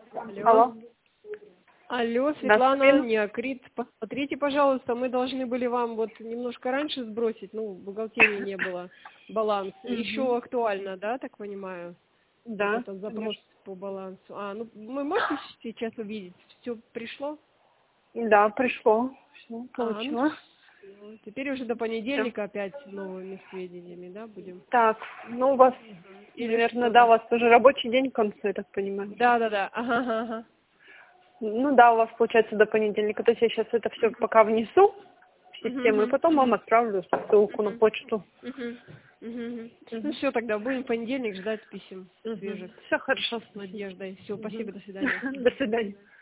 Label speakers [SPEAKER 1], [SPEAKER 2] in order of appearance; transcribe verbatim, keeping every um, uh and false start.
[SPEAKER 1] Алло.
[SPEAKER 2] Алло.
[SPEAKER 1] Алло, Светлана, Неокрит. Посмотрите, пожалуйста, мы должны были вам вот немножко раньше сбросить, ну, в бухгалтерии не было баланс. Еще актуально, да, так понимаю?
[SPEAKER 2] Да.
[SPEAKER 1] Вот этот запрос по балансу. А, ну, мы можем сейчас увидеть? Все пришло?
[SPEAKER 2] Да, пришло. Все,
[SPEAKER 1] А, ну,
[SPEAKER 2] получила.
[SPEAKER 1] всё. Теперь уже до понедельника опять новыми сведениями, да, будем?
[SPEAKER 2] Так, ну у вас,
[SPEAKER 1] Или
[SPEAKER 2] наверное,
[SPEAKER 1] что
[SPEAKER 2] да, у
[SPEAKER 1] там?
[SPEAKER 2] вас уже рабочий день к концу, я так понимаю.
[SPEAKER 1] Да, да, да. Ага, ага, ага.
[SPEAKER 2] Ну да, у вас получается до понедельника. То есть я сейчас это все пока внесу в систему, и
[SPEAKER 1] Мгм,
[SPEAKER 2] потом вам
[SPEAKER 1] мгм,
[SPEAKER 2] отправлю ссылку на
[SPEAKER 1] мгм,
[SPEAKER 2] почту.
[SPEAKER 1] мгм, мгм. Ну
[SPEAKER 2] Угу.
[SPEAKER 1] все, тогда будем в понедельник ждать писем
[SPEAKER 2] Угу.
[SPEAKER 1] свежих.
[SPEAKER 2] Все хорошо,
[SPEAKER 1] С
[SPEAKER 2] спасибо.
[SPEAKER 1] надеждой. Все,
[SPEAKER 2] Угу.
[SPEAKER 1] спасибо, до свидания.
[SPEAKER 2] До свидания.